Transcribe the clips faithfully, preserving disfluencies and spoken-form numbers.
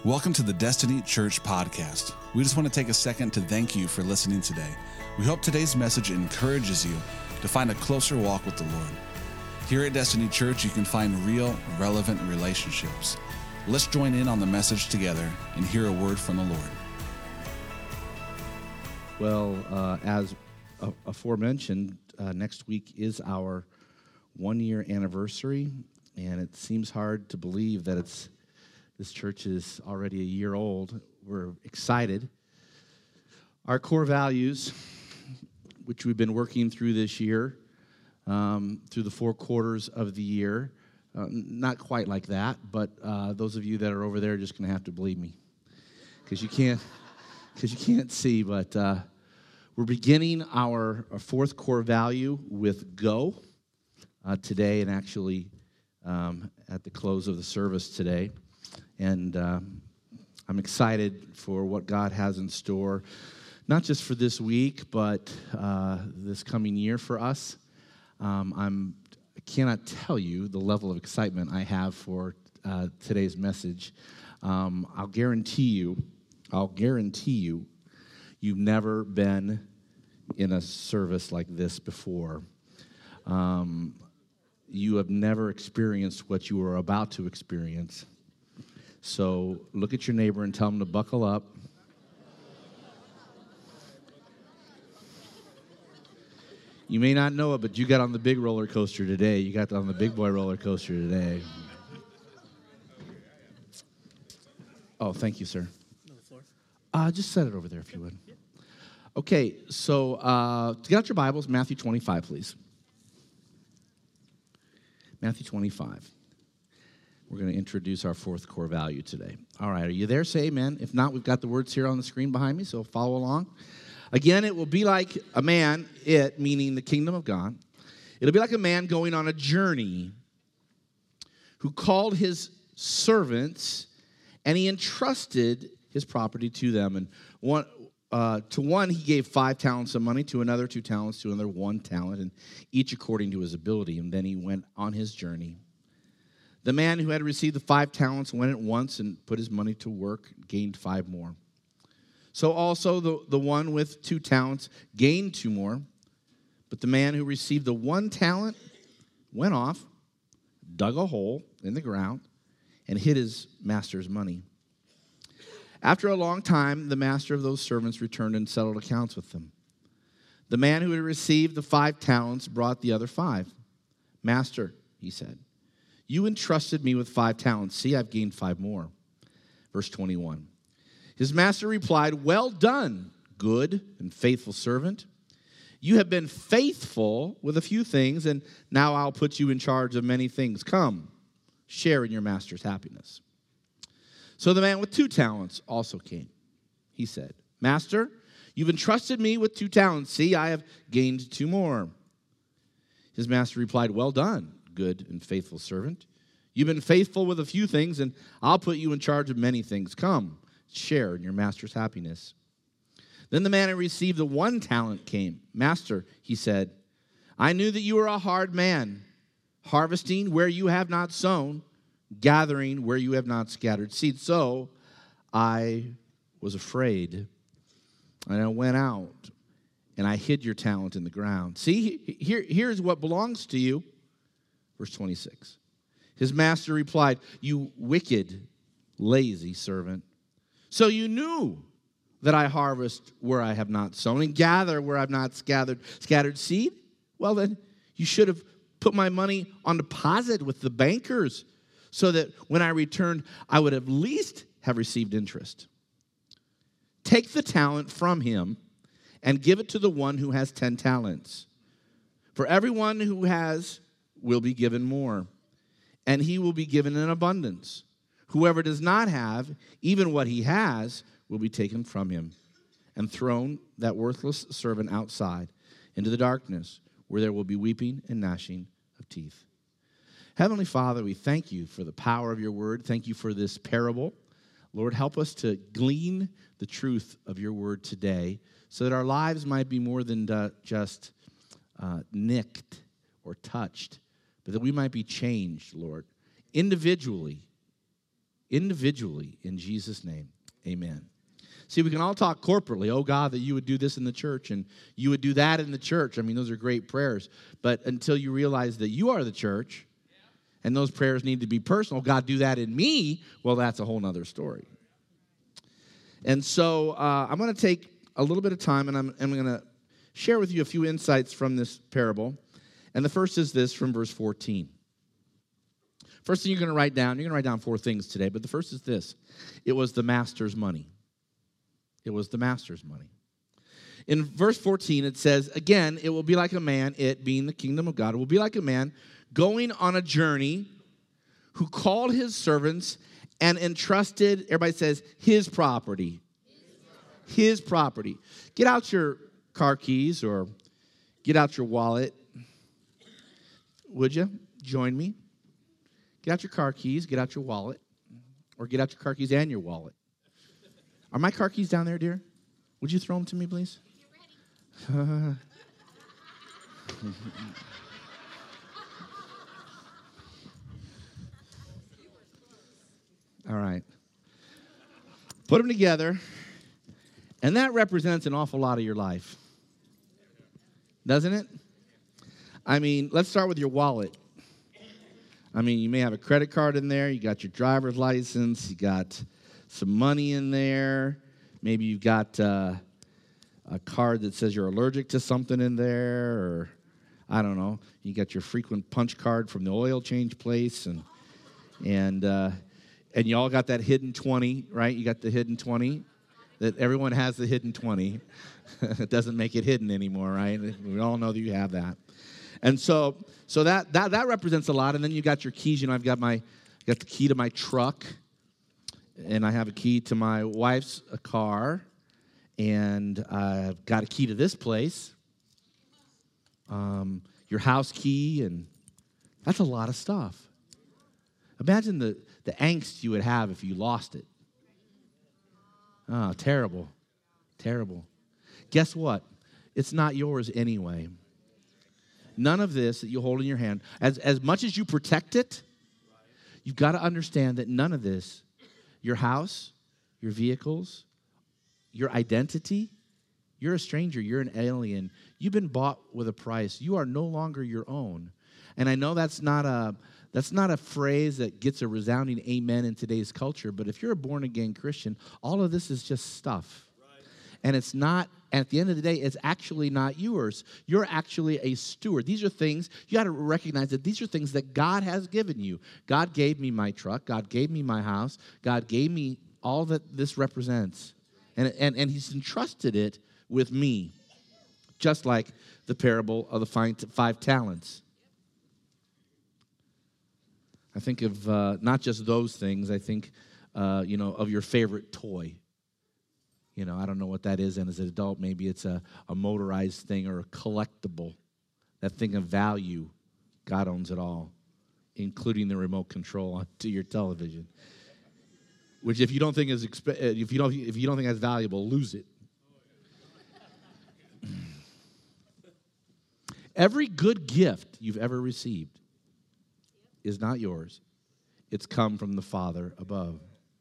Welcome to the Destiny Church podcast. We just want to take a second to thank you for listening today. We hope today's message encourages you to find a closer walk with the Lord. Here at Destiny Church, you can find real, relevant relationships. Let's join in on the message together and hear a word from the Lord. Well, uh, as uh, aforementioned, uh, next week is our one-year anniversary, and it seems hard to believe that it's this church is already a year old. We're excited. Our core values, which we've been working through this year, um, through the four quarters of the year, uh, not quite like that, but uh, those of you that are over there are just going to have to believe me, because you can't, because you can't see. But uh, we're beginning our, our fourth core value with go uh, today, and actually um, at the close of the service today. And uh, I'm excited for what God has in store, not just for this week, but uh, this coming year for us. Um, I'm, I cannot tell you the level of excitement I have for uh, today's message. Um, I'll guarantee you, I'll guarantee you, you've never been in a service like this before. Um, you have never experienced what you are about to experience. So look at your neighbor and tell him to buckle up. You may not know it, but you got on the big roller coaster today. You got on the big boy roller coaster today. Oh, thank you, sir. Uh, just set it over there if you would. Okay, so uh, get out your Bibles, Matthew twenty-five, please. Matthew twenty-five. We're going to introduce our fourth core value today. All right, are you there? Say amen. If not, we've got the words here on the screen behind me, so follow along. Again, it will be like a man, it, meaning the kingdom of God. It'll be like a man going on a journey who called his servants, and he entrusted his property to them. And one, uh, to one, he gave five talents of money, to another, two talents, to another, one talent, and each according to his ability. And then he went on his journey. The man who had received the five talents went at once and put his money to work, gained five more. So also the, the one with two talents gained two more. But the man who received the one talent went off, dug a hole in the ground, and hid his master's money. After a long time, the master of those servants returned and settled accounts with them. The man who had received the five talents brought the other five. Master, he said, you entrusted me with five talents. See, I've gained five more. Verse twenty-one. His master replied, well done, good and faithful servant. You have been faithful with a few things, and now I'll put you in charge of many things. Come, share in your master's happiness. So the man with two talents also came. He said, Master, you've entrusted me with two talents. See, I have gained two more. His master replied, well done, good and faithful servant. You've been faithful with a few things, and I'll put you in charge of many things. Come, share in your master's happiness. Then the man who received the one talent came. Master, he said, I knew that you were a hard man, harvesting where you have not sown, gathering where you have not scattered seed. So I was afraid, and I went out, and I hid your talent in the ground. See, here, here's what belongs to you. Verse twenty-six. His master replied, you wicked, lazy servant. So you knew that I harvest where I have not sown and gather where I've not scattered, scattered seed? Well, then you should have put my money on deposit with the bankers so that when I returned, I would at least have received interest. Take the talent from him and give it to the one who has ten talents. For everyone who has will be given more, and he will be given in abundance. Whoever does not have, even what he has, will be taken from him and thrown, that worthless servant, outside into the darkness, where there will be weeping and gnashing of teeth. Heavenly Father, we thank you for the power of your word. Thank you for this parable. Lord, help us to glean the truth of your word today so that our lives might be more than uh, just uh, nicked or touched, but that we might be changed, Lord, individually individually in Jesus' name. Amen. See, we can all talk corporately. Oh, God, that you would do this in the church and you would do that in the church. I mean, those are great prayers. But until you realize that you are the church and those prayers need to be personal, God, do that in me, well, that's a whole nother story. And so uh, I'm going to take a little bit of time and I'm, I'm going to share with you a few insights from this parable. And the first is this from verse fourteen. First thing you're going to write down, you're going to write down four things today, but the first is this. It was the master's money. It was the master's money. In verse fourteen, it says, again, it will be like a man, it being the kingdom of God, it will be like a man going on a journey who called his servants and entrusted, everybody says, his property. His property. Get out your car keys or get out your wallet. Would you join me? Get out your car keys, get out your wallet, or get out your car keys and your wallet. Are my car keys down there, dear? Would you throw them to me, please? You're ready. All right. Put them together, and that represents an awful lot of your life. Doesn't it? I mean, let's start with your wallet. I mean, you may have a credit card in there. You got your driver's license. You got some money in there. Maybe you've got uh, a card that says you're allergic to something in there, or I don't know. You got your frequent punch card from the oil change place, and and uh, and you all got that hidden twenty, right? You got the hidden twenty. That everyone has the hidden twenty. It doesn't make it hidden anymore, right? We all know that you have that. And so, so that that that represents a lot. And then you got your keys. You know, I've got my got the key to my truck. And I have a key to my wife's car, and I've got a key to this place, um, your house key, and that's a lot of stuff. Imagine the, the angst you would have if you lost it. Oh, terrible, terrible. Guess what? It's not yours anyway. None of this that you hold in your hand, as, as much as you protect it, you've got to understand that none of this, your house, your vehicles, your identity, you're a stranger, you're an alien. You've been bought with a price. You are no longer your own. And I know that's not a that's not a phrase that gets a resounding amen in today's culture, but if you're a born-again Christian, all of this is just stuff. Right. And it's not, at the end of the day, it's actually not yours. You're actually a steward. These are things, you got to recognize that these are things that God has given you. God gave me my truck. God gave me my house. God gave me all that this represents. And, and, and he's entrusted it with me, just like the parable of the five, five talents. I think of uh, not just those things. I think, uh, you know, of your favorite toy. You know, I don't know what that is. And as an adult, maybe it's a, a motorized thing or a collectible. That thing of value, God owns it all, including the remote control to your television. Which, if you don't think is exp- if you don't if you don't think that's valuable, lose it. Every good gift you've ever received is not yours. It's come from the Father above.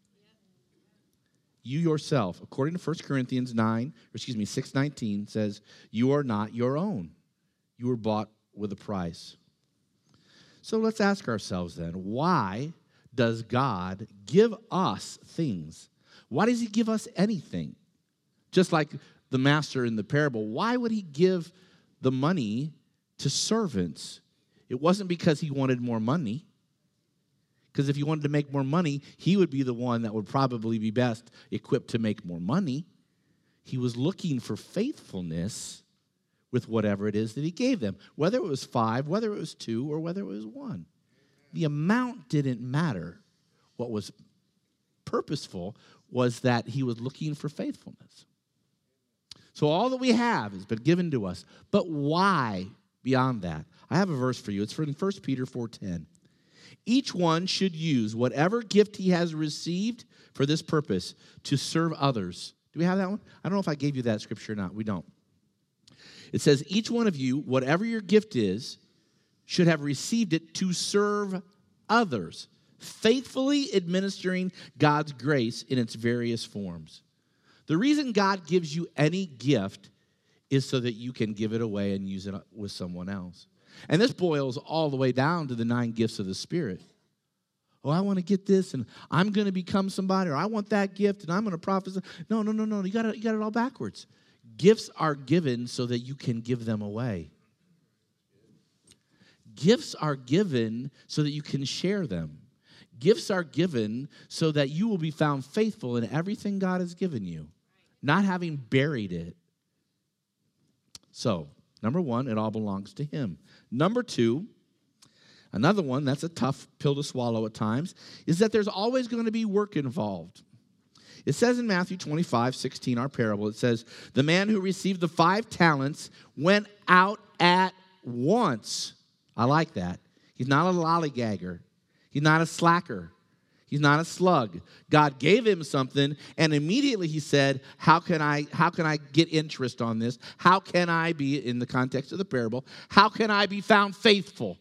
You yourself, according to First Corinthians nine, or excuse me, six nineteen, says, you are not your own. You were bought with a price. So let's ask ourselves then, why does God give us things? Why does he give us anything? Just like the master in the parable, why would he give the money to servants? It wasn't because he wanted more money. Because if he wanted to make more money, he would be the one that would probably be best equipped to make more money. He was looking for faithfulness with whatever it is that he gave them, whether it was five, whether it was two, or whether it was one. The amount didn't matter. What was purposeful was that he was looking for faithfulness. So all that we have has been given to us. But why beyond that? I have a verse for you. It's from First Peter four ten. Each one should use whatever gift he has received for this purpose, to serve others. Do we have that one? I don't know if I gave you that scripture or not. We don't. It says, each one of you, whatever your gift is, should have received it to serve others. faithfully administering God's grace in its various forms. The reason God gives you any gift is so that you can give it away and use it with someone else. And this boils all the way down to the nine gifts of the Spirit. Oh, I want to get this, and I'm going to become somebody, or I want that gift, and I'm going to prophesy. No, no, no, no. You got it, you got it all backwards. Gifts are given so that you can give them away. Gifts are given so that you can share them. Gifts are given so that you will be found faithful in everything God has given you, not having buried it. So, number one, it all belongs to Him. Number two, another one, that's a tough pill to swallow at times, is that there's always going to be work involved. It says in Matthew twenty-five sixteen, our parable, it says, the man who received the five talents went out at once. I like that. He's not a lollygagger. He's not a slacker. He's not a slug. God gave him something, and immediately he said, how can I, how can I get interest on this? How can I be, in the context of the parable, how can I be found faithful?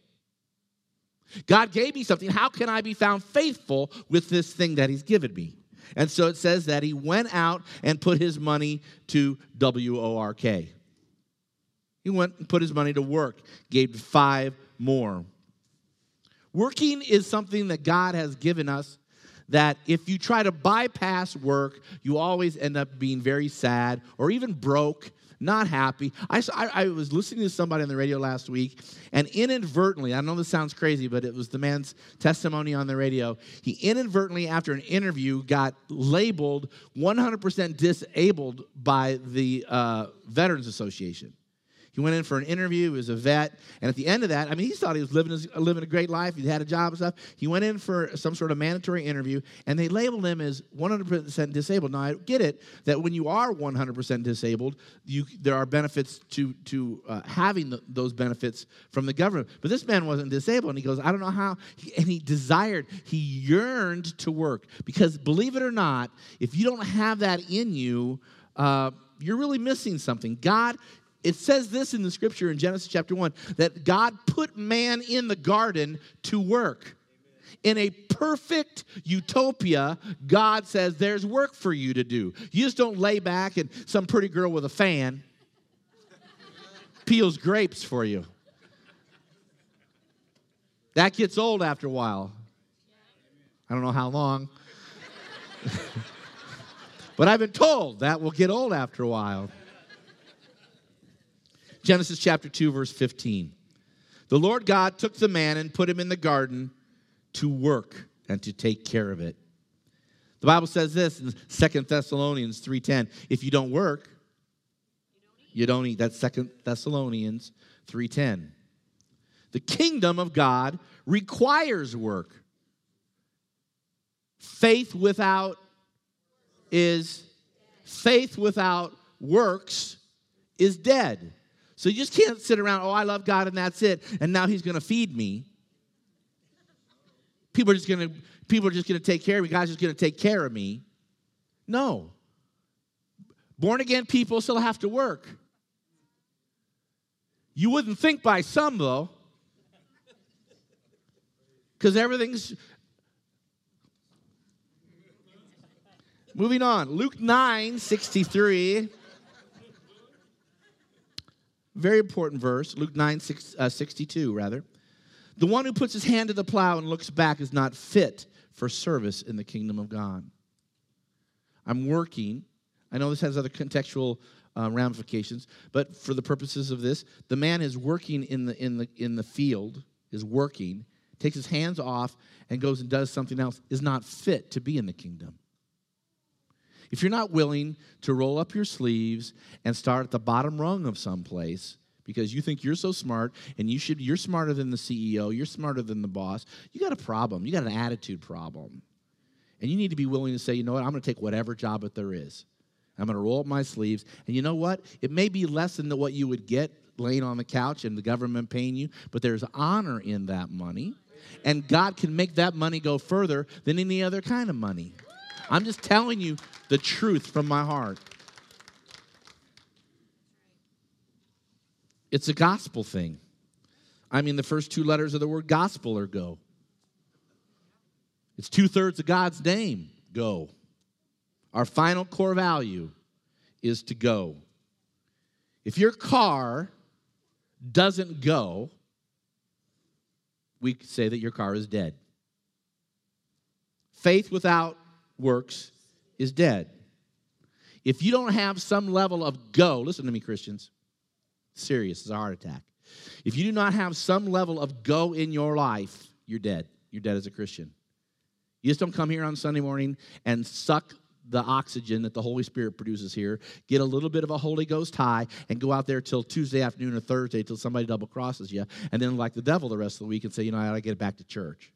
God gave me something. How can I be found faithful with this thing that He's given me? And so it says that he went out and put his money to W O R K. He went and put his money to work, gave five more. Working is something that God has given us that if you try to bypass work, you always end up being very sad or even broke, not happy. I, I, I was listening to somebody on the radio last week, and inadvertently, I know this sounds crazy, but it was the man's testimony on the radio. He inadvertently, after an interview, got labeled one hundred percent disabled by the uh, Veterans Association. He went in for an interview. He was a vet. And at the end of that, I mean, he thought he was living, his, living a great life. He had a job and stuff. He went in for some sort of mandatory interview, and they labeled him as one hundred percent disabled. Now, I get it that when you are one hundred percent disabled, you, there are benefits to, to uh, having the, those benefits from the government. But this man wasn't disabled, and he goes, I don't know how. He, and he desired, he yearned to work. Because believe it or not, if you don't have that in you, uh, you're really missing something. God... It says this in the scripture in Genesis chapter one, that God put man in the garden to work. In a perfect utopia, God says there's work for you to do. You just don't lay back and some pretty girl with a fan peels grapes for you. That gets old after a while. I don't know how long. But I've been told that will get old after a while. Genesis chapter two, verse fifteen. The Lord God took the man and put him in the garden to work and to take care of it. The Bible says this in Second Thessalonians three ten. If you don't work, you don't eat. That's Second Thessalonians three ten. The kingdom of God requires work. Faith without is faith without works is dead. So you just can't sit around, oh, I love God and that's it, and now He's going to feed me. People are just going to people are just going to take care of me. God's just going to take care of me. No. Born again people still have to work. You wouldn't think by some, though, because everything's... Moving on, Luke nine sixty-three. Very important verse, Luke nine sixty-two, rather. The one who puts his hand to the plow and looks back is not fit for service in the kingdom of God. I'm working. I know this has other contextual uh, ramifications, but for the purposes of this, the man is working in the in the in the field, is working, takes his hands off and goes and does something else, is not fit to be in the kingdom. If you're not willing to roll up your sleeves and start at the bottom rung of some place because you think you're so smart and you should, you're smarter than the C E O, you're smarter than the boss, you got a problem. You got an attitude problem. And you need to be willing to say, you know what, I'm going to take whatever job that there is. I'm going to roll up my sleeves. And you know what? It may be less than what you would get laying on the couch and the government paying you, but there's honor in that money. And God can make that money go further than any other kind of money. I'm just telling you the truth from my heart. It's a gospel thing. I mean, the first two letters of the word gospel are go. It's two-thirds of God's name, go. Our final core value is to go. If your car doesn't go, we say that your car is dead. Faith without works is dead. If you don't have some level of go, listen to me, Christians, serious, it's a heart attack. If you do not have some level of go in your life, you're dead. You're dead as a Christian. You just don't come here on Sunday morning and suck the oxygen that the Holy Spirit produces here, get a little bit of a Holy Ghost high, and go out there till Tuesday afternoon or Thursday till somebody double crosses you, and then like the devil the rest of the week and say, you know, I got to get back to church.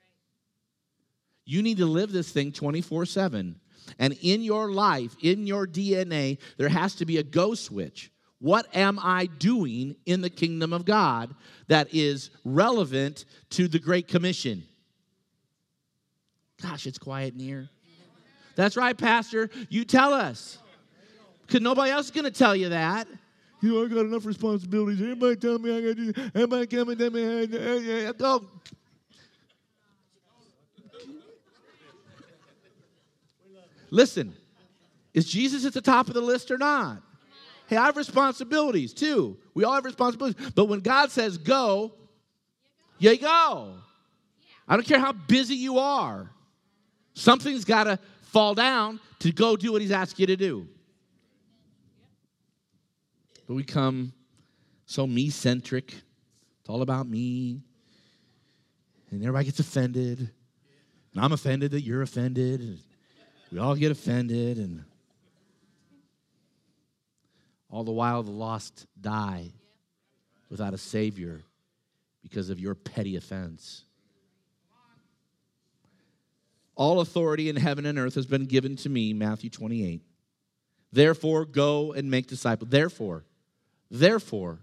You need to live this thing twenty-four seven. And in your life, in your D N A, there has to be a go switch. What am I doing in the kingdom of God that is relevant to the Great Commission? Gosh, it's quiet in here. That's right, Pastor. You tell us. Because nobody else is going to tell you that. You know, I got enough responsibilities. Everybody tell me I got to do. Everybody come and tell me. Go. Listen, is Jesus at the top of the list or not? Hey, I have responsibilities too. We all have responsibilities. But when God says go, you go. I don't care how busy you are. Something's got to fall down to go do what he's asked you to do. But we come so me-centric. It's all about me. And everybody gets offended. And I'm offended that you're offended. And we all get offended. And all the while the lost die without a Savior because of your petty offense. All authority in heaven and earth has been given to me, Matthew twenty-eight. Therefore, go and make disciples. Therefore, therefore,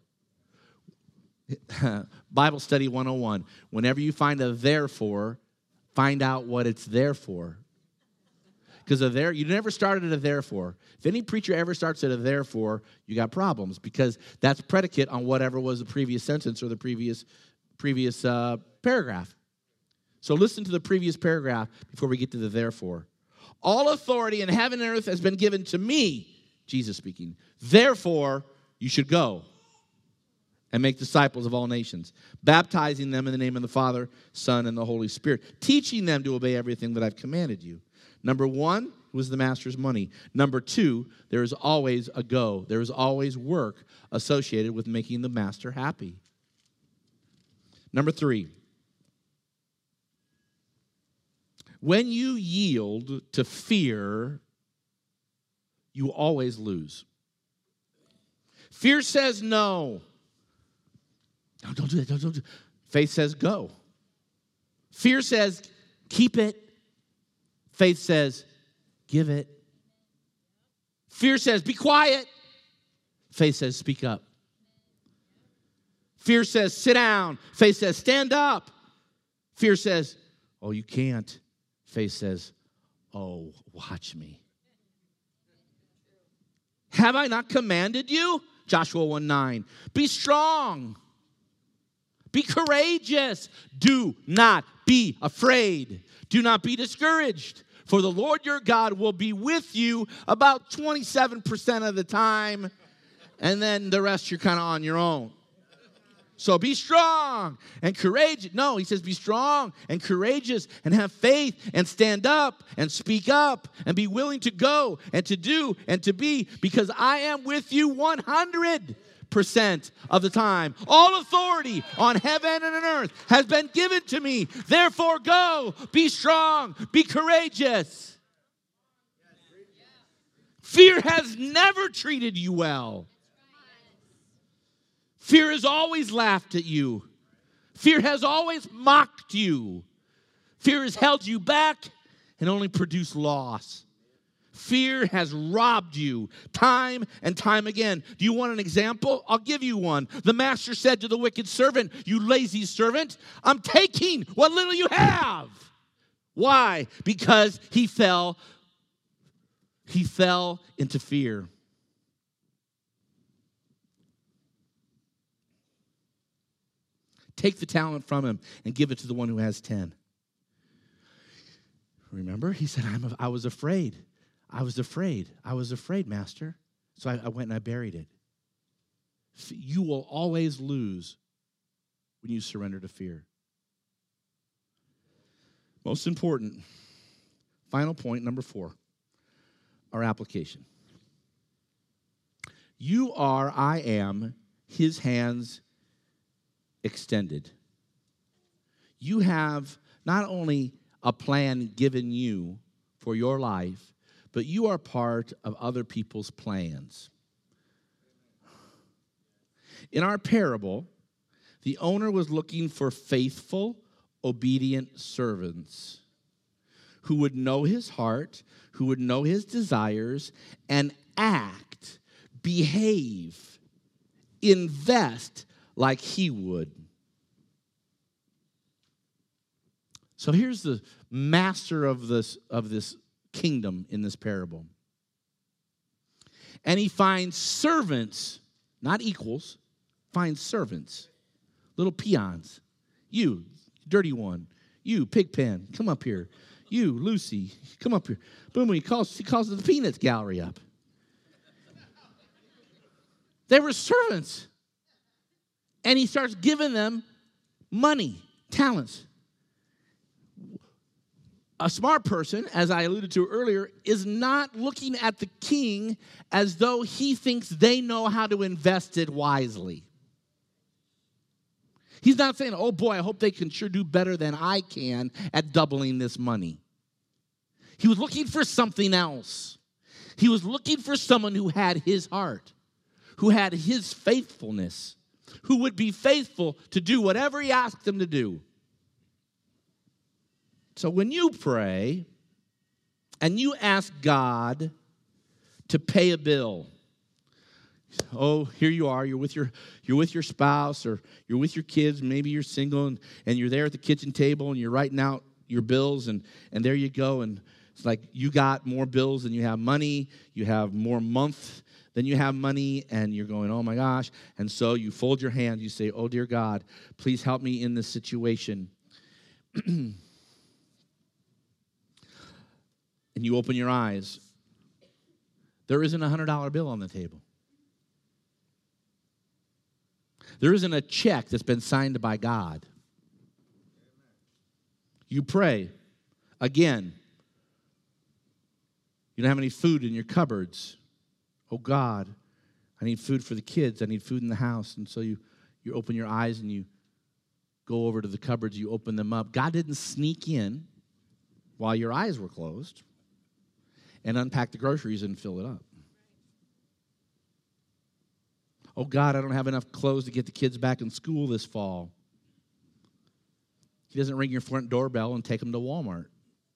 Bible study one oh one. Whenever you find a therefore, find out what it's there for. Because a there, you never started at a therefore. If any preacher ever starts at a therefore, you got problems because that's predicate on whatever was the previous sentence or the previous previous uh, paragraph. So listen to the previous paragraph before we get to the therefore. All authority in heaven and earth has been given to me, Jesus speaking. Therefore, you should go and make disciples of all nations, baptizing them in the name of the Father, Son, and the Holy Spirit, teaching them to obey everything that I've commanded you. Number one was the master's money. Number two, there is always a go. There is always work associated with making the master happy. Number three, when you yield to fear, you always lose. Fear says no. No, don't do that. Don't, don't do that. Faith says go. Fear says keep it. Faith says give it. Fear says be quiet. Faith says speak up. Fear says sit down. Faith says stand up. Fear says, oh, you can't. Faith says, oh, watch me. Have I not commanded you? Joshua one nine. Be strong. Be courageous. Do not be afraid. Do not be discouraged. For the Lord your God will be with you about twenty-seven percent of the time. And then the rest you're kind of on your own. So be strong and courageous. No, he says be strong and courageous and have faith and stand up and speak up and be willing to go and to do and to be, because I am with you one hundred percent of the time. All authority on heaven and on earth has been given to me. Therefore go, be strong, be courageous. Fear has never treated you well. Fear has always laughed at you. Fear has always mocked you. Fear has held you back and only produced loss. Fear has robbed you time and time again. Do you want an example? I'll give you one. The master said to the wicked servant, you lazy servant, I'm taking what little you have. Why? Because he fell, he fell into fear. Take the talent from him and give it to the one who has ten. Remember? He said, I'm a, I was afraid. I was afraid. I was afraid, Master. So I, I went and I buried it. You will always lose when you surrender to fear. Most important, final point, number four, our application. You are, I am, his hands extended. You have not only a plan given you for your life, but you are part of other people's plans. In our parable, the owner was looking for faithful, obedient servants who would know his heart, who would know his desires, and act, behave, invest like he would. So here's the master of this, of this kingdom in this parable. And he finds servants, not equals, finds servants, little peons. You, dirty one. You, Pigpen, come up here. You, Lucy, come up here. Boom, he calls, he calls the Peanuts Gallery up. They were servants. And he starts giving them money, talents. A smart person, as I alluded to earlier, is not looking at the king as though he thinks they know how to invest it wisely. He's not saying, oh boy, I hope they can sure do better than I can at doubling this money. He was looking for something else. He was looking for someone who had his heart, who had his faithfulness, who would be faithful to do whatever he asked them to do. So when you pray and you ask God to pay a bill, oh, here you are, you're with your you're with your spouse or you're with your kids, maybe you're single and, and you're there at the kitchen table and you're writing out your bills and, and there you go. And it's like you got more bills than you have money, you have more month than you have money, and you're going, oh my gosh. And so you fold your hands, you say, oh dear God, please help me in this situation. And you open your eyes, there isn't a one hundred dollar bill on the table. There isn't a check that's been signed by God. You pray. Again, you don't have any food in your cupboards. Oh, God, I need food for the kids. I need food in the house. And so you, you open your eyes and you go over to the cupboards. You open them up. God didn't sneak in while your eyes were closed and unpack the groceries and fill it up. Oh, God, I don't have enough clothes to get the kids back in school this fall. He doesn't ring your front doorbell and take them to Walmart.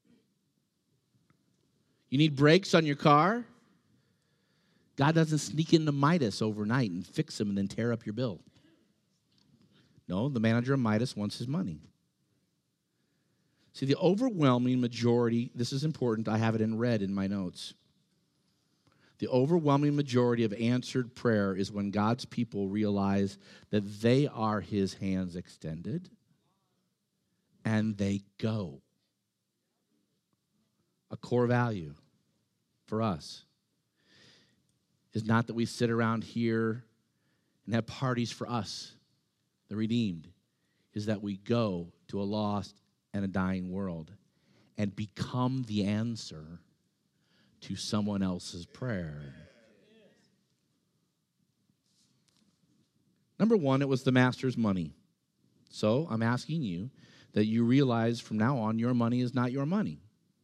You need brakes on your car? God doesn't sneak into Midas overnight and fix them and then tear up your bill. No, the manager of Midas wants his money. See, the overwhelming majority, this is important, I have it in red in my notes. The overwhelming majority of answered prayer is when God's people realize that they are his hands extended and they go. A core value for us is not that we sit around here and have parties for us, the redeemed, is that we go to a lost and a dying world and become the answer to someone else's prayer. Number one, it was the master's money. So I'm asking you that you realize from now on your money is not your money.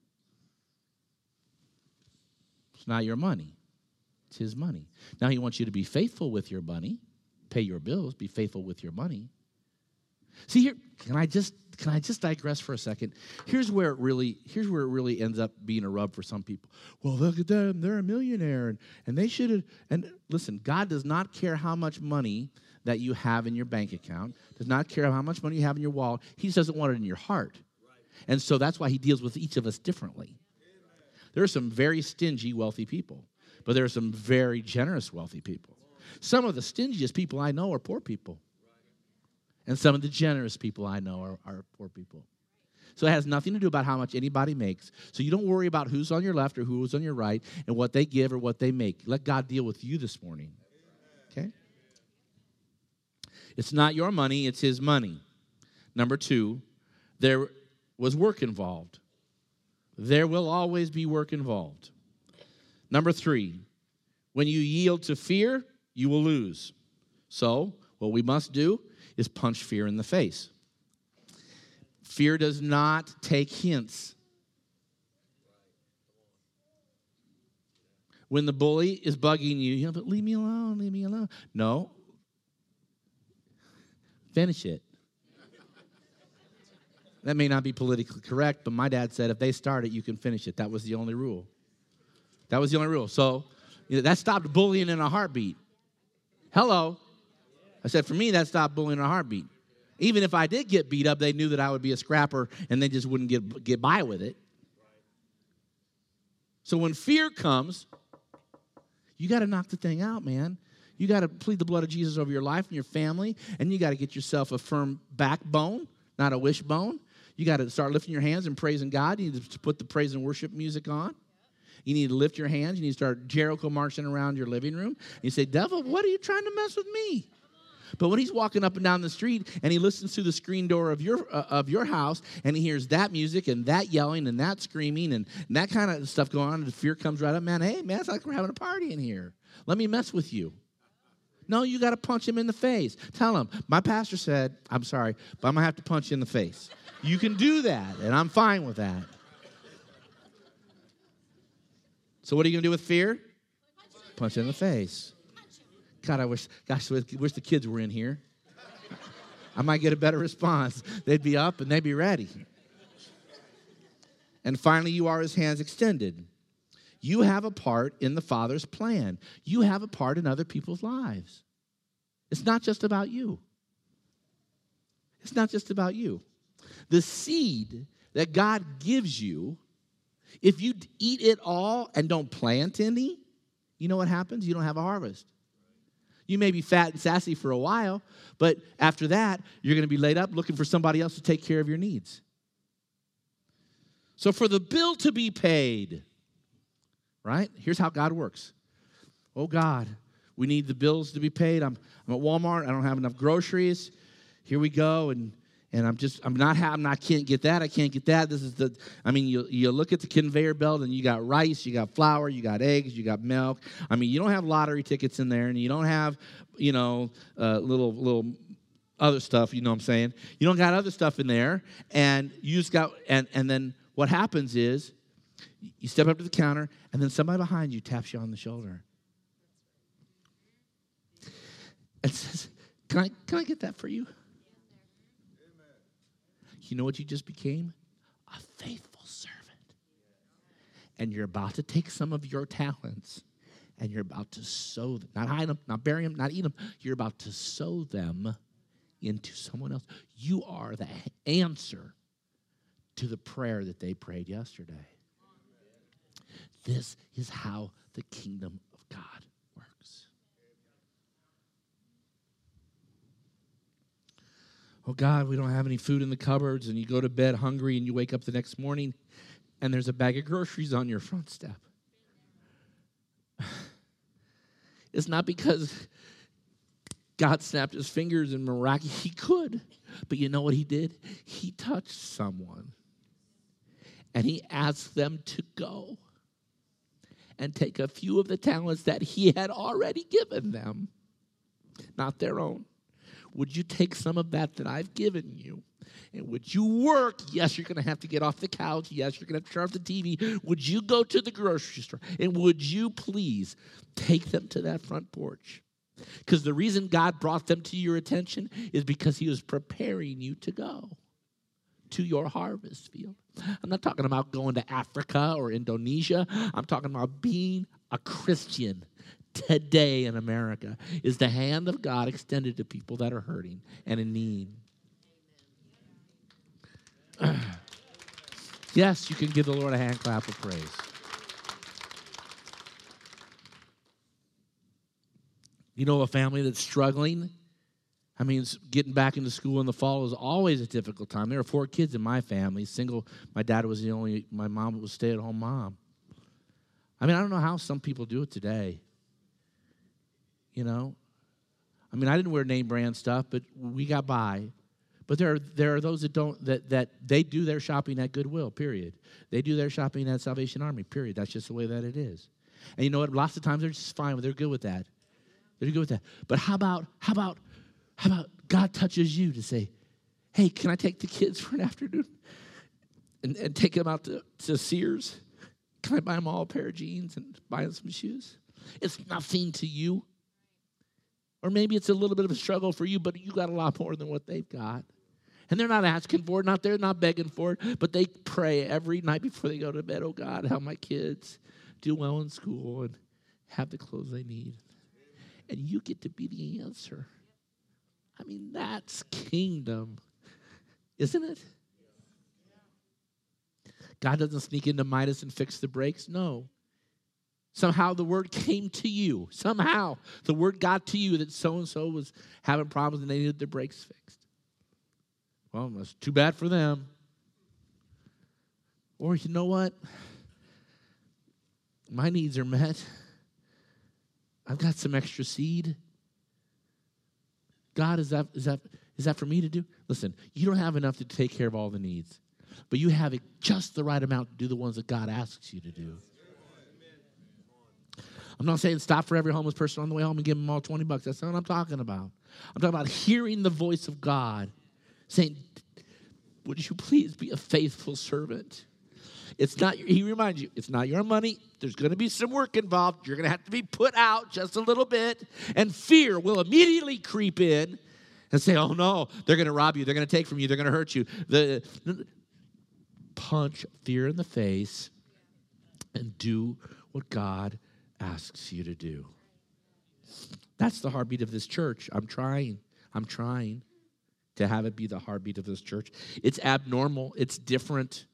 It's not your money. It's his money. Now he wants you to be faithful with your money, pay your bills, be faithful with your money. See here, can I just can I just digress for a second? Here's where it really here's where it really ends up being a rub for some people. Well, look at them, they're a millionaire, and, and they should have. And listen, God does not care how much money that you have in your bank account. Does not care how much money you have in your wallet. He just doesn't want it in your heart, and so that's why he deals with each of us differently. There are some very stingy wealthy people, but there are some very generous wealthy people. Some of the stingiest people I know are poor people. And some of the generous people I know are, are poor people. So it has nothing to do about how much anybody makes. So you don't worry about who's on your left or who's on your right and what they give or what they make. Let God deal with you this morning. Okay? It's not your money, it's his money. Number two, there was work involved. There will always be work involved. Number three, when you yield to fear, you will lose. So what we must do is punch fear in the face. Fear does not take hints. When the bully is bugging you, you know, but leave me alone, leave me alone. No. Finish it. That may not be politically correct, but my dad said if they start it, you can finish it. That was the only rule. That was the only rule. So you know, that stopped bullying in a heartbeat. Hello. I said, for me, that stopped bullying in a heartbeat. Even if I did get beat up, they knew that I would be a scrapper and they just wouldn't get, get by with it. So when fear comes, you got to knock the thing out, man. You got to plead the blood of Jesus over your life and your family, and you got to get yourself a firm backbone, not a wishbone. You got to start lifting your hands and praising God. You need to put the praise and worship music on. You need to lift your hands. You need to start Jericho marching around your living room. And you say, devil, what are you trying to mess with me? But when he's walking up and down the street and he listens through the screen door of your uh, of your house and he hears that music and that yelling and that screaming and, and that kind of stuff going on, and the fear comes right up, man, hey, man, it's like we're having a party in here. Let me mess with you. No, you got to punch him in the face. Tell him, my pastor said, I'm sorry, but I'm going to have to punch you in the face. You can do that, and I'm fine with that. So what are you going to do with fear? Punch it in the face. God, I wish, gosh, I wish the kids were in here. I might get a better response. They'd be up and they'd be ready. And finally, you are his hands extended. You have a part in the Father's plan. You have a part in other people's lives. It's not just about you. It's not just about you. The seed that God gives you, if you eat it all and don't plant any, you know what happens? You don't have a harvest. You may be fat and sassy for a while, but after that, you're going to be laid up looking for somebody else to take care of your needs. So for the bill to be paid, right? Here's how God works. Oh, God, we need the bills to be paid. I'm, I'm at Walmart. I don't have enough groceries. Here we go, and and I'm just, I'm not, I'm not, I can't get that. I can't get that. This is the, I mean, you you look at the conveyor belt, and you got rice, you got flour, you got eggs, you got milk. I mean, you don't have lottery tickets in there, and you don't have, you know, uh, little little other stuff. You know what I'm saying? You don't got other stuff in there, and you just got, and and then what happens is, you step up to the counter, and then somebody behind you taps you on the shoulder and says, "Can I can I get that for you?" You know what you just became? A faithful servant. And you're about to take some of your talents and you're about to sow them. Not hide them, not bury them, not eat them. You're about to sow them into someone else. You are the answer to the prayer that they prayed yesterday. This is how the kingdom of God works. Oh, God, we don't have any food in the cupboards, and you go to bed hungry, and you wake up the next morning, and there's a bag of groceries on your front step. It's not because God snapped his fingers and miraculously, he could, but you know what he did? He touched someone, and he asked them to go and take a few of the talents that he had already given them, not their own. Would you take some of that that I've given you? And would you work? Yes, you're going to have to get off the couch. Yes, you're going to have to turn off the T V. Would you go to the grocery store? And would you please take them to that front porch? Because the reason God brought them to your attention is because he was preparing you to go to your harvest field. I'm not talking about going to Africa or Indonesia. I'm talking about being a Christian today in America. Is the hand of God extended to people that are hurting and in need. Yes, you can give the Lord a hand clap of praise. You know a family that's struggling I mean, s- getting back into school in the fall was always a difficult time. There were four kids in my family, single. My dad was the only, my mom was a stay-at-home mom. I mean, I don't know how some people do it today. You know? I mean, I didn't wear name brand stuff, but we got by. But there are, there are those that don't, that, that they do their shopping at Goodwill, period. They do their shopping at Salvation Army, period. That's just the way that it is. And you know what? Lots of times they're just fine. They're good with that. They're good with that. But how about, how about, how about God touches you to say, hey, can I take the kids for an afternoon and, and take them out to, to Sears? Can I buy them all a pair of jeans and buy them some shoes? It's nothing to you. Or maybe it's a little bit of a struggle for you, but you got a lot more than what they've got. And they're not asking for it, not they're not begging for it, but they pray every night before they go to bed, oh God, help my kids do well in school and have the clothes they need. And you get to be the answer. I mean, that's kingdom, isn't it? God doesn't sneak into Midas and fix the brakes. No. Somehow the word came to you. Somehow the word got to you that so-and-so was having problems and they needed their brakes fixed. Well, that's too bad for them. Or you know what? My needs are met. I've got some extra seed. God, is that, is that, is that for me to do? Listen, you don't have enough to take care of all the needs, but you have just the right amount to do the ones that God asks you to do. I'm not saying stop for every homeless person on the way home and give them all twenty bucks. That's not what I'm talking about. I'm talking about hearing the voice of God saying, would you please be a faithful servant? It's not, he reminds you, it's not your money. There's going to be some work involved. You're going to have to be put out just a little bit. And fear will immediately creep in and say, oh no, they're going to rob you. They're going to take from you. They're going to hurt you. The, the punch fear in the face and do what God asks you to do. That's the heartbeat of this church. I'm trying. I'm trying to have it be the heartbeat of this church. It's abnormal. It's different.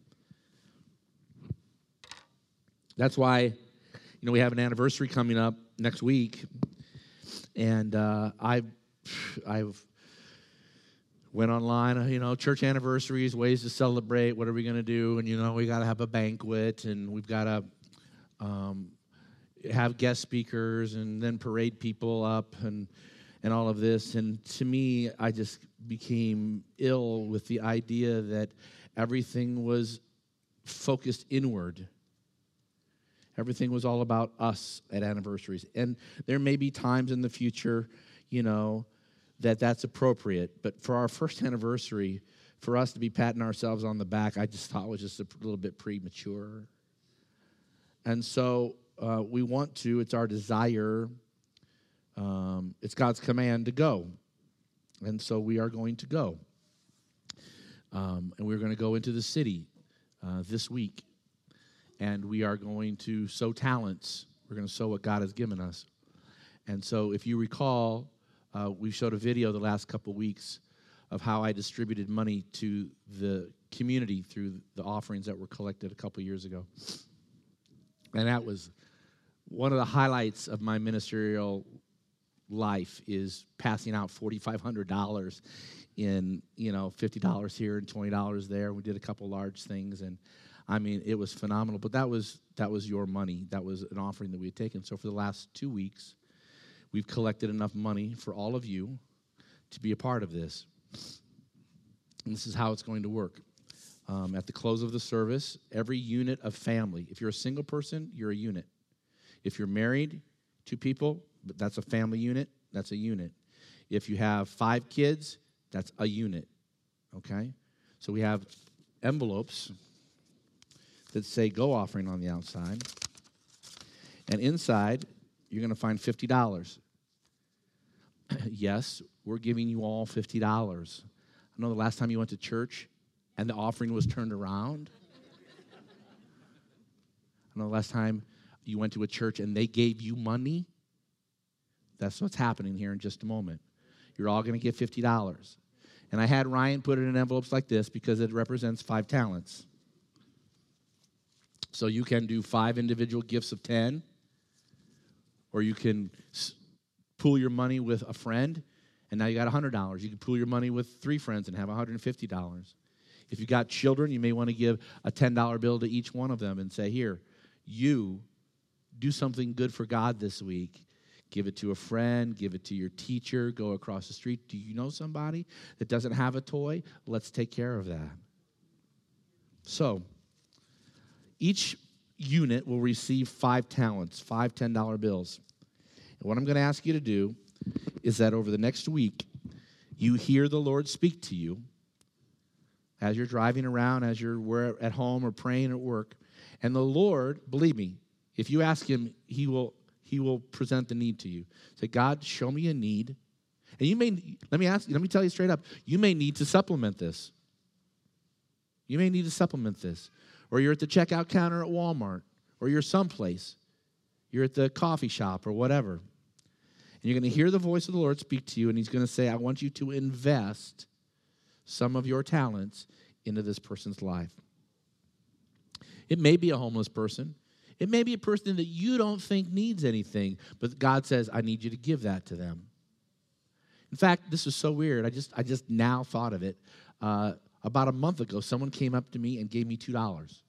That's why, you know, we have an anniversary coming up next week, and uh, I've, I've went online, you know, church anniversaries, ways to celebrate, what are we going to do, and, you know, we got to have a banquet, and we've got to um, have guest speakers, and then parade people up, and and all of this, and to me, I just became ill with the idea that everything was focused inward. Everything was all about us at anniversaries. And there may be times in the future, you know, that that's appropriate. But for our first anniversary, for us to be patting ourselves on the back, I just thought was just a little bit premature. And so uh, we want to, it's our desire, um, it's God's command to go. And so we are going to go. Um, and we're going to go into the city uh, this week. And we are going to sow talents. We're going to sow what God has given us. And so if you recall, uh, we showed a video the last couple weeks of how I distributed money to the community through the offerings that were collected a couple years ago. And that was one of the highlights of my ministerial life, is passing out four thousand five hundred dollars in, you know, fifty dollars here and twenty dollars there. We did a couple large things, and I mean, it was phenomenal, but that was that was your money. That was an offering that we had taken. So for the last two weeks, we've collected enough money for all of you to be a part of this. And this is how it's going to work. Um, at the close of the service, every unit of family, if you're a single person, you're a unit. If you're married, two people, that's a family unit, that's a unit. If you have five kids, that's a unit, okay? So we have envelopes that say go offering on the outside. And inside, you're going to find fifty dollars. Yes, we're giving you all fifty dollars. I know the last time you went to church and the offering was turned around. I know the last time you went to a church and they gave you money. That's what's happening here in just a moment. You're all going to get fifty dollars. And I had Ryan put it in envelopes like this because it represents five talents. So you can do five individual gifts of ten, or you can pool your money with a friend and now you got one hundred dollars. You can pool your money with three friends and have one hundred fifty dollars. If you've got children, you may want to give a ten dollar bill to each one of them and say, here, you do something good for God this week. Give it to a friend, give it to your teacher, go across the street. Do you know somebody that doesn't have a toy? Let's take care of that. So, each unit will receive five talents, five ten dollar bills. And what I'm going to ask you to do is that over the next week, you hear the Lord speak to you as you're driving around, as you're at home or praying at work. And the Lord, believe me, if you ask him, he will he will present the need to you. Say, God, show me a need. And you may, let me ask, let me tell you straight up, you may need to supplement this. You may need to supplement this. Or you're at the checkout counter at Walmart, or you're someplace. You're at the coffee shop or whatever. And you're going to hear the voice of the Lord speak to you, and he's going to say, I want you to invest some of your talents into this person's life. It may be a homeless person. It may be a person that you don't think needs anything, but God says, I need you to give that to them. In fact, this is so weird. I just I just now thought of it. Uh, about a month ago, someone came up to me and gave me two dollars.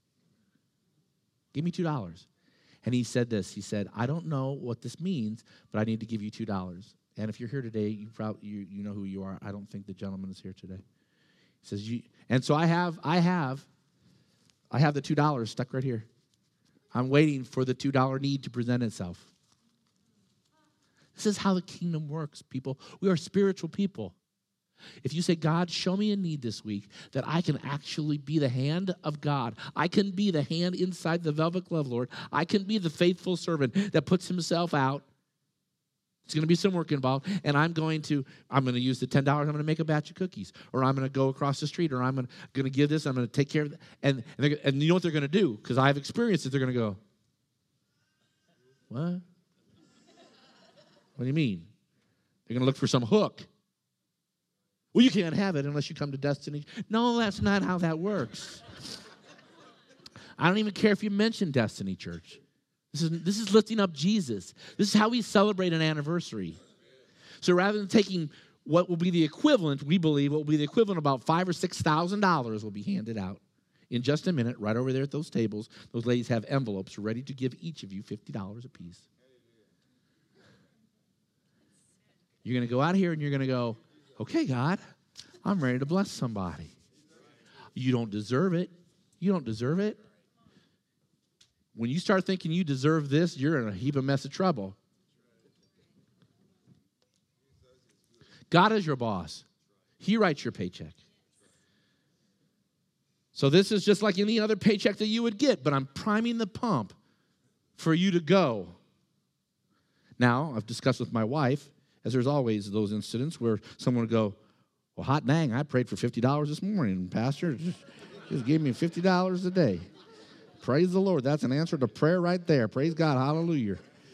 Gave me two dollars. And he said this. He said, I don't know what this means, but I need to give you two dollars. And if you're here today, you probably you, you know who you are. I don't think the gentleman is here today. He says, you, and so I have, I have, I have the two dollars stuck right here. I'm waiting for the two dollar need to present itself. This is how the kingdom works, people. We are spiritual people. If you say, God, show me a need this week that I can actually be the hand of God. I can be the hand inside the velvet glove, Lord. I can be the faithful servant that puts himself out. It's going to be some work involved, and I'm going to I'm going to use the ten dollars. I'm going to make a batch of cookies, or I'm going to go across the street, or I'm going to, going to give this. I'm going to take care of it. And, and, and you know what they're going to do? Because I've experienced it. They're going to go, what? What do you mean? They're going to look for some hook. Well, you can't have it unless you come to Destiny. No, that's not how that works. I don't even care if you mention Destiny Church. This is, this is lifting up Jesus. This is how we celebrate an anniversary. So rather than taking what will be the equivalent, we believe what will be the equivalent of about five or six thousand dollars will be handed out in just a minute, right over there at those tables. Those ladies have envelopes ready to give each of you fifty dollars apiece. You're going to go out here and you're going to go, okay, God, I'm ready to bless somebody. You don't deserve it. You don't deserve it. When you start thinking you deserve this, you're in a heap of mess of trouble. God is your boss. He writes your paycheck. So this is just like any other paycheck that you would get, but I'm priming the pump for you to go. Now, I've discussed with my wife, as there's always those incidents where someone would go, well, hot dang, I prayed for fifty dollars this morning, Pastor. Just, just gave me fifty dollars a day. Praise the Lord. That's an answer to prayer right there. Praise God. Hallelujah.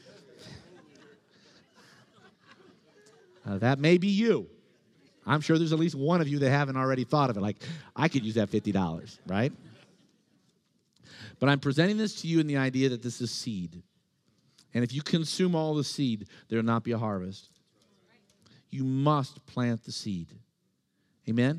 Uh, that may be you. I'm sure there's at least one of you that haven't already thought of it. Like, I could use that fifty dollars, right? But I'm presenting this to you in the idea that this is seed. And if you consume all the seed, there will not be a harvest. You must plant the seed. Amen?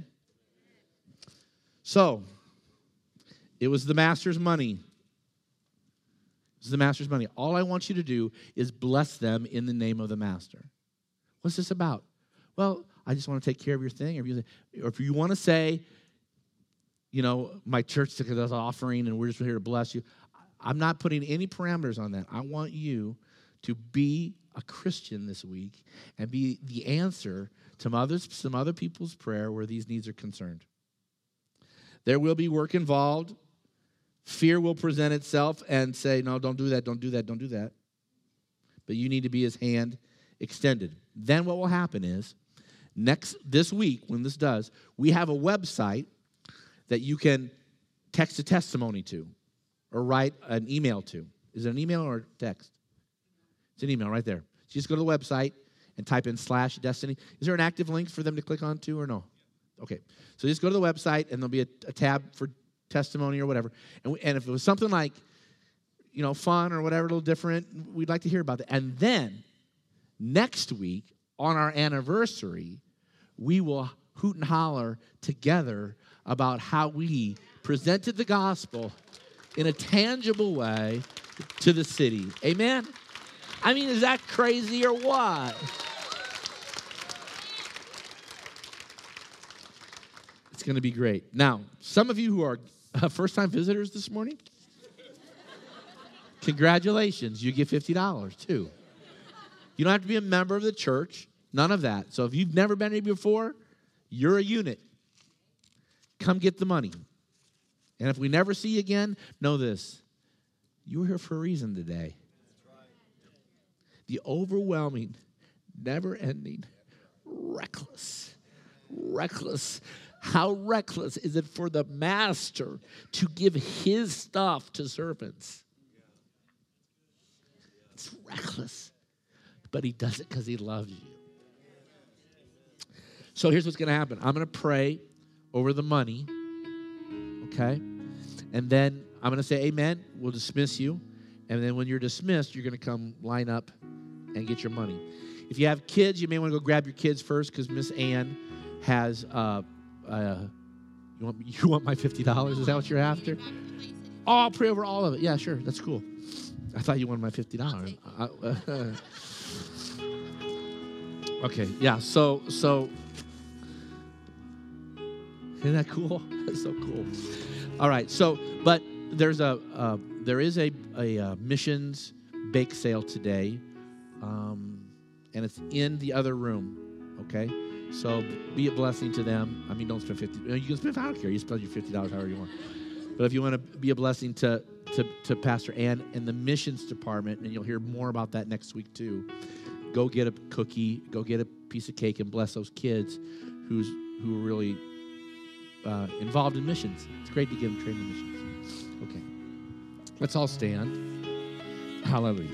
So, it was the master's money. It was the master's money. All I want you to do is bless them in the name of the master. What's this about? Well, I just want to take care of your thing. Or if you want to say, you know, my church took this offering and we're just here to bless you. I'm not putting any parameters on that. I want you to be a Christian this week and be the answer to others, some other people's prayer where these needs are concerned. There will be work involved. Fear will present itself and say, no, don't do that, don't do that, don't do that. But you need to be his hand extended. Then what will happen is, next this week, when this does, we have a website that you can text a testimony to or write an email to. Is it an email or text? It's an email right there. So just go to the website and type in slash destiny. Is there an active link for them to click on to or no? Okay. So just go to the website and there'll be a, a tab for testimony or whatever. And, we, and if it was something like, you know, fun or whatever, a little different, we'd like to hear about that. And then next week, on our anniversary, we will hoot and holler together about how we presented the gospel in a tangible way to the city. Amen? I mean, is that crazy or what? It's going to be great. Now, some of you who are uh, first-time visitors this morning, congratulations. You get fifty dollars, too. You don't have to be a member of the church. None of that. So if you've never been here before, you're a unit. Come get the money. And if we never see you again, know this. You were here for a reason today. The overwhelming, never-ending, reckless, reckless. How reckless is it for the master to give his stuff to servants? It's reckless. But he does it because he loves you. So here's what's going to happen. I'm going to pray over the money, okay? And then I'm going to say amen. We'll dismiss you. And then when you're dismissed, you're going to come line up and get your money. If you have kids, you may want to go grab your kids first because Miss Ann has, uh, uh, you want you want my fifty dollars? Is that what you're after? Oh, I'll pray over all of it. Yeah, sure. That's cool. I thought you wanted my fifty dollars. Okay, yeah, so, so, isn't that cool? That's so cool. All right, so, but there's a, uh, there is a, a, a missions bake sale today, um, and it's in the other room, okay? So be a blessing to them. I mean, don't spend fifty dollars. You can spend, I don't care. You spend your fifty dollars however you want. But if you want to be a blessing to, to, to Pastor Ann and the missions department, and you'll hear more about that next week too, go get a cookie, go get a piece of cake, and bless those kids who's who are really uh, involved in missions. It's great to get them trained in missions. Okay. Let's all stand. Hallelujah.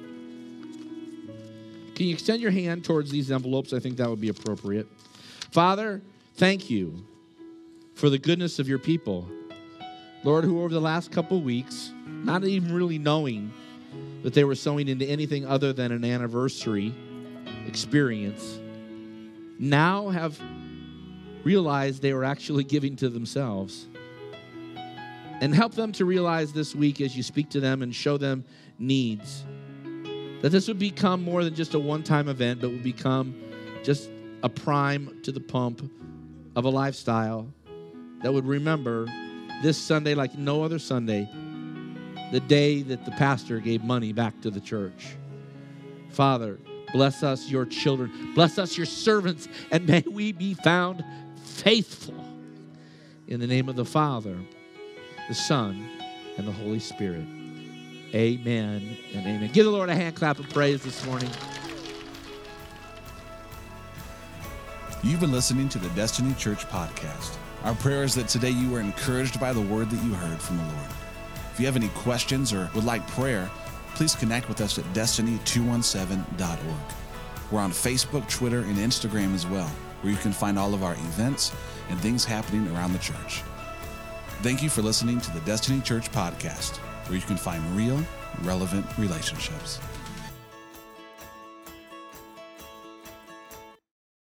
Can you extend your hand towards these envelopes? I think that would be appropriate. Father, thank you for the goodness of your people. Lord, who over the last couple weeks, not even really knowing that they were sowing into anything other than an anniversary experience, now have realized they were actually giving to themselves. And help them to realize this week as you speak to them and show them needs, that this would become more than just a one-time event, but would become just a prime to the pump of a lifestyle that would remember this Sunday like no other Sunday, the day that the pastor gave money back to the church. Father, bless us, your children. Bless us, your servants, and may we be found faithful. In the name of the Father, the Son, and the Holy Spirit. Amen and amen. Give the Lord a hand clap of praise this morning. You've been listening to the Destiny Church podcast. Our prayer is that today you were encouraged by the word that you heard from the Lord. If you have any questions or would like prayer, please connect with us at destiny two one seven dot org. We're on Facebook, Twitter, and Instagram as well, where you can find all of our events and things happening around the church. Thank you for listening to the Destiny Church podcast, where you can find real, relevant relationships.